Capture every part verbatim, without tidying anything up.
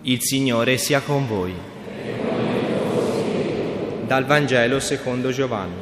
Il Signore sia con voi. Dal Vangelo secondo Giovanni.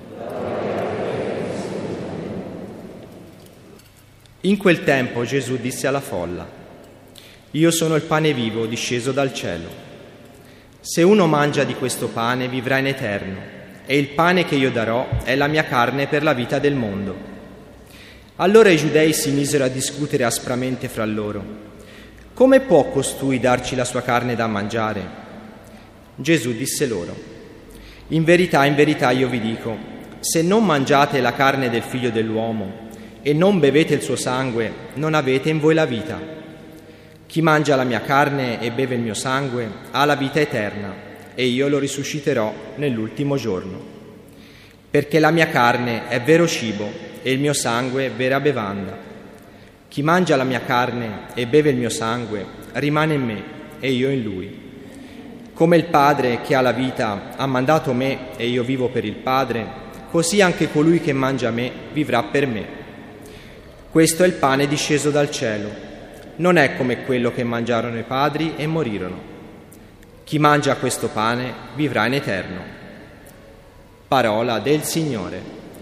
In quel tempo Gesù disse alla folla: Io sono il pane vivo disceso dal cielo. Se uno mangia di questo pane vivrà in eterno, e il pane che io darò è la mia carne per la vita del mondo. Allora i giudei si misero a discutere aspramente fra loro: come può costui darci la sua carne da mangiare? Gesù disse loro: In verità, in verità io vi dico, se non mangiate la carne del Figlio dell'uomo e non bevete il suo sangue, non avete in voi la vita. Chi mangia la mia carne e beve il mio sangue ha la vita eterna, e io lo risusciterò nell'ultimo giorno. Perché la mia carne è vero cibo e il mio sangue è vera bevanda. Chi mangia la mia carne e beve il mio sangue rimane in me e io in lui. Come il Padre che ha la vita ha mandato me e io vivo per il Padre, così anche colui che mangia me vivrà per me. Questo è il pane disceso dal cielo. Non è come quello che mangiarono i padri e morirono. Chi mangia questo pane vivrà in eterno. Parola del Signore.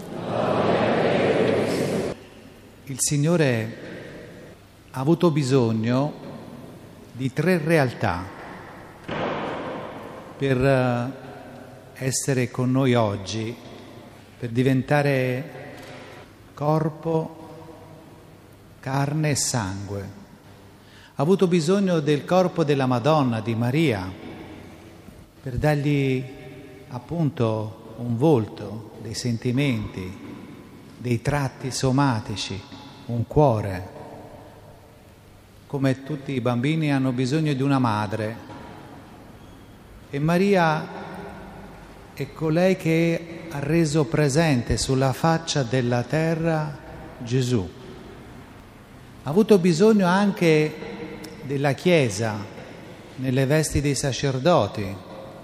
Il Signore ha avuto bisogno di tre realtà per essere con noi oggi, per diventare corpo, carne e sangue. Ha avuto bisogno del corpo della Madonna, di Maria, per dargli appunto un volto, dei sentimenti, dei tratti somatici, un cuore. Come tutti i bambini hanno bisogno di una madre. E Maria è colei che ha reso presente sulla faccia della terra Gesù. Ha avuto bisogno anche della Chiesa nelle vesti dei sacerdoti,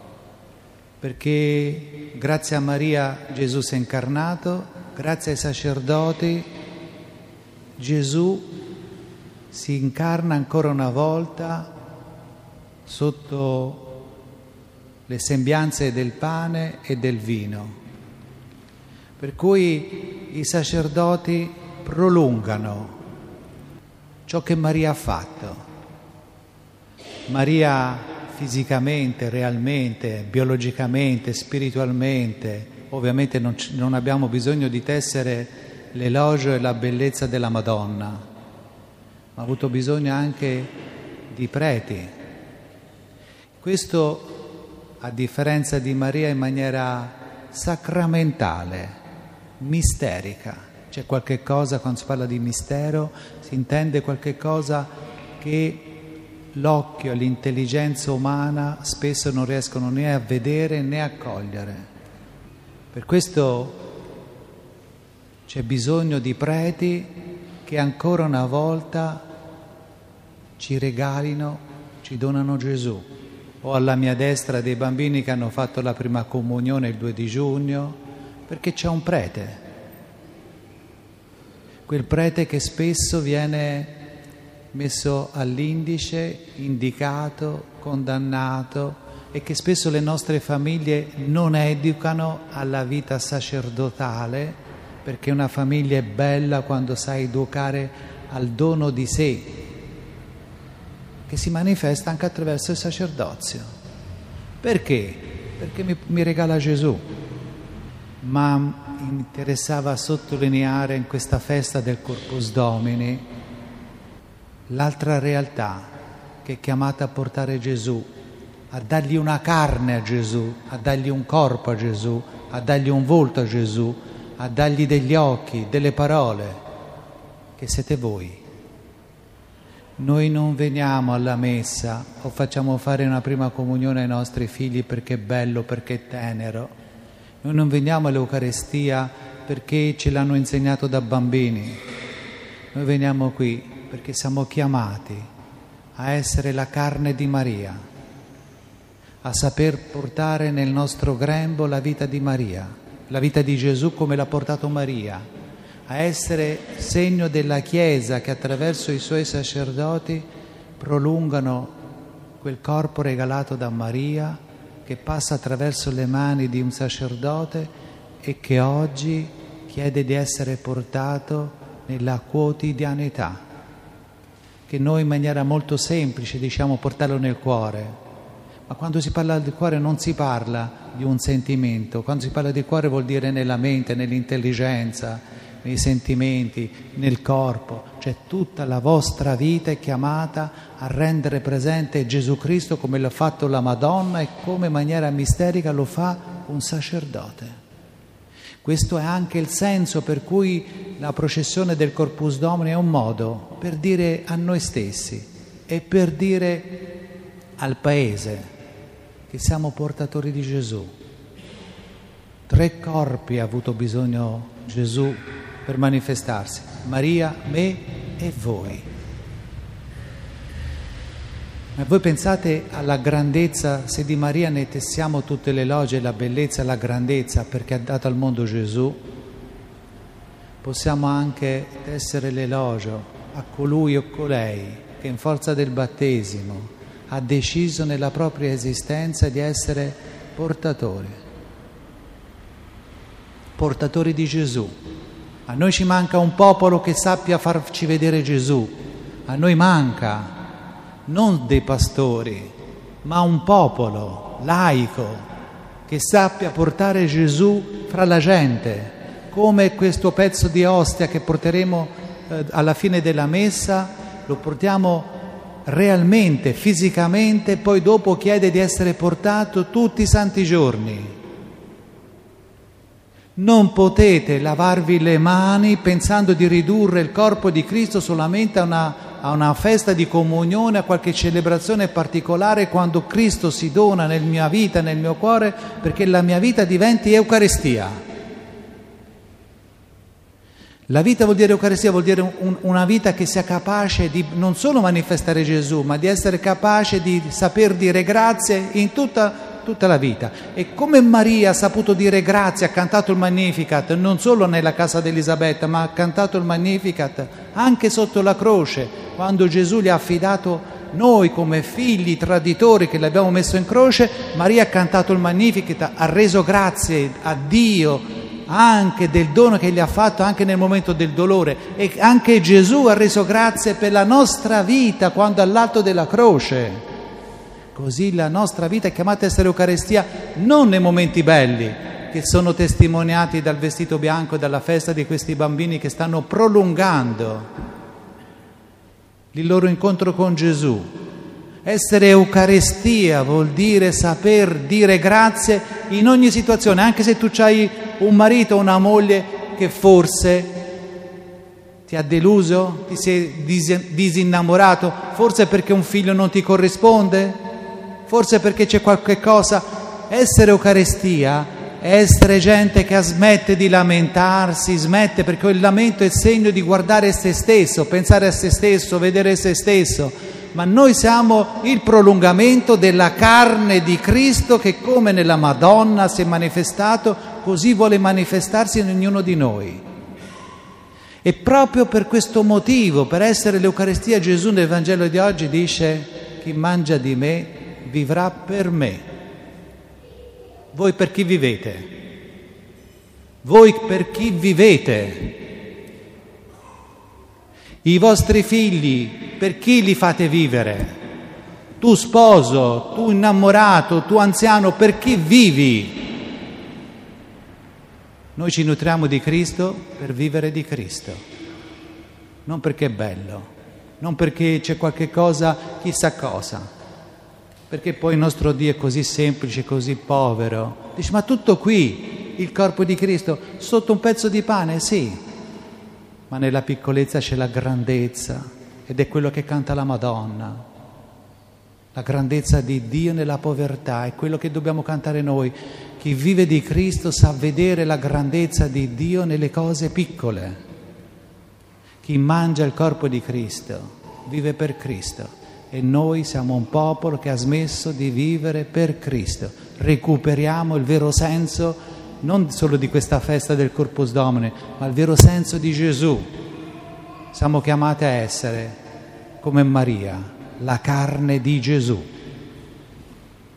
perché grazie a Maria Gesù si è incarnato, grazie ai sacerdoti Gesù si incarna ancora una volta sotto le sembianze del pane e del vino. Per cui i sacerdoti prolungano ciò che Maria ha fatto. Maria fisicamente, realmente, biologicamente, spiritualmente, ovviamente non, non abbiamo bisogno di tessere l'elogio e la bellezza della Madonna, ha avuto bisogno anche di preti. Questo, a differenza di Maria, in maniera sacramentale, misterica. C'è qualche cosa, quando si parla di mistero, si intende qualche cosa che l'occhio e l'intelligenza umana spesso non riescono né a vedere né a cogliere. Per questo c'è bisogno di preti che ancora una volta ci regalino, ci donano Gesù. Ho alla mia destra dei bambini che hanno fatto la prima comunione il due di giugno, perché c'è un prete. Quel prete che spesso viene messo all'indice, indicato, condannato, e che spesso le nostre famiglie non educano alla vita sacerdotale, perché una famiglia è bella quando sa educare al dono di sé, che si manifesta anche attraverso il sacerdozio. Perché? Perché mi, mi regala Gesù. Ma mi interessava sottolineare in questa festa del Corpus Domini l'altra realtà che è chiamata a portare Gesù, a dargli una carne a Gesù, a dargli un corpo a Gesù, a dargli un volto a Gesù, a dargli degli occhi, delle parole, che siete voi. Noi non veniamo alla messa o facciamo fare una prima comunione ai nostri figli perché è bello, perché è tenero. Noi non veniamo all'Eucarestia perché ce l'hanno insegnato da bambini. Noi veniamo qui perché siamo chiamati a essere la carne di Maria, a saper portare nel nostro grembo la vita di Maria, la vita di Gesù come l'ha portato Maria, a essere segno della Chiesa che attraverso i suoi sacerdoti prolungano quel corpo regalato da Maria che passa attraverso le mani di un sacerdote e che oggi chiede di essere portato nella quotidianità, che noi in maniera molto semplice diciamo portarlo nel cuore. Ma quando si parla del cuore non si parla di un sentimento, quando si parla di cuore vuol dire nella mente, nell'intelligenza, nei sentimenti, nel corpo, cioè tutta la vostra vita è chiamata a rendere presente Gesù Cristo come l'ha fatto la Madonna e come in maniera misterica lo fa un sacerdote. Questo è anche il senso per cui la processione del Corpus Domini è un modo per dire a noi stessi e per dire al Paese che siamo portatori di Gesù. Tre corpi ha avuto bisogno Gesù per manifestarsi: Maria, me e voi. Ma voi pensate alla grandezza, se di Maria ne tessiamo tutte le elogie, la bellezza e la grandezza perché ha dato al mondo Gesù, possiamo anche tessere l'elogio a colui o colei che in forza del battesimo ha deciso nella propria esistenza di essere portatori, portatori di Gesù. A noi ci manca un popolo che sappia farci vedere Gesù, a noi manca non dei pastori, ma un popolo laico che sappia portare Gesù fra la gente, come questo pezzo di ostia che porteremo eh, alla fine della messa, lo portiamo realmente, fisicamente, poi dopo chiede di essere portato tutti i santi giorni. Non potete lavarvi le mani pensando di ridurre il corpo di Cristo solamente a una, a una festa di comunione, a qualche celebrazione particolare, quando Cristo si dona nella mia vita, nel mio cuore, perché la mia vita diventi Eucaristia. La vita vuol dire Eucaristia, vuol dire un, una vita che sia capace di non solo manifestare Gesù, ma di essere capace di saper dire grazie in tutta, tutta la vita. E come Maria ha saputo dire grazie, ha cantato il Magnificat, non solo nella casa di Elisabetta, ma ha cantato il Magnificat anche sotto la croce, quando Gesù gli ha affidato noi come figli traditori che l'abbiamo messo in croce. Maria ha cantato il Magnificat, ha reso grazie a Dio anche del dono che gli ha fatto anche nel momento del dolore, e anche Gesù ha reso grazie per la nostra vita quando all'alto della croce. Così la nostra vita è chiamata a essere Eucaristia non nei momenti belli che sono testimoniati dal vestito bianco e dalla festa di questi bambini che stanno prolungando il loro incontro con Gesù. Essere Eucaristia vuol dire saper dire grazie in ogni situazione, anche se tu hai un marito o una moglie che forse ti ha deluso, ti sei disinnamorato, forse perché un figlio non ti corrisponde, forse perché c'è qualche cosa. Essere Eucaristia è essere gente che smette di lamentarsi, smette, perché il lamento è il segno di guardare se stesso, pensare a se stesso, vedere se stesso. Ma noi siamo il prolungamento della carne di Cristo che, come nella Madonna si è manifestato, così vuole manifestarsi in ognuno di noi. E proprio per questo motivo, per essere l'Eucaristia, Gesù nel Vangelo di oggi dice: chi mangia di me vivrà per me. Voi per chi vivete? Voi per chi vivete? I vostri figli per chi li fate vivere? Tu sposo, tu innamorato, tu anziano, per chi vivi? Noi ci nutriamo di Cristo per vivere di Cristo, non perché è bello, non perché c'è qualche cosa, chissà cosa, perché poi il nostro Dio è così semplice, così povero. Dici: ma tutto qui, il corpo di Cristo, sotto un pezzo di pane? Sì, ma nella piccolezza c'è la grandezza, ed è quello che canta la Madonna. La grandezza di Dio nella povertà è quello che dobbiamo cantare noi. Chi vive di Cristo sa vedere la grandezza di Dio nelle cose piccole. Chi mangia il corpo di Cristo vive per Cristo, e noi siamo un popolo che ha smesso di vivere per Cristo. Recuperiamo il vero senso non solo di questa festa del Corpus Domini, ma il vero senso di Gesù. Siamo chiamati a essere come Maria, la carne di Gesù.